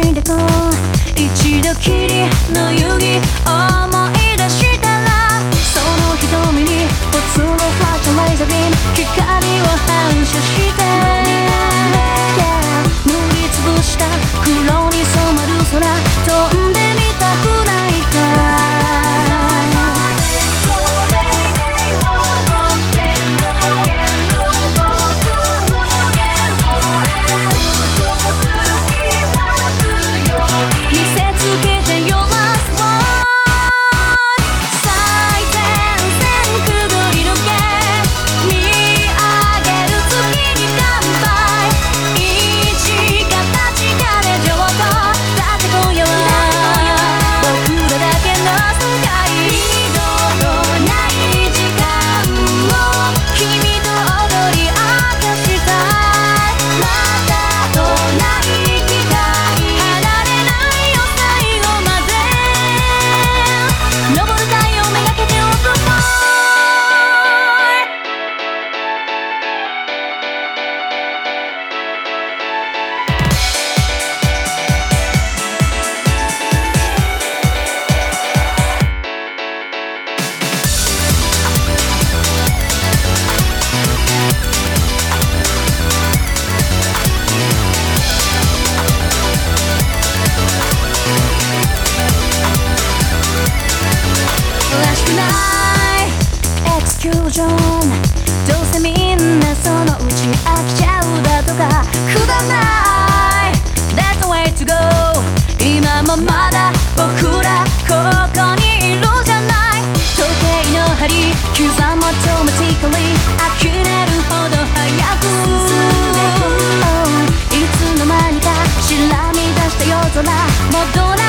してこう一度きりの遊戯思い出したらその瞳にポツンとフラッシュライザービーム光を反射して塗りつぶした黒に染まる空飛んでみたくないかエクスキュージョンどうせみんなそのうち飽きちゃうだとかくだらない That's the way to go 今もまだ僕らここにいるじゃない時計の針刻むオトマティカリ呆れるほど早くいつの間にかしらみ出した夜空戻れ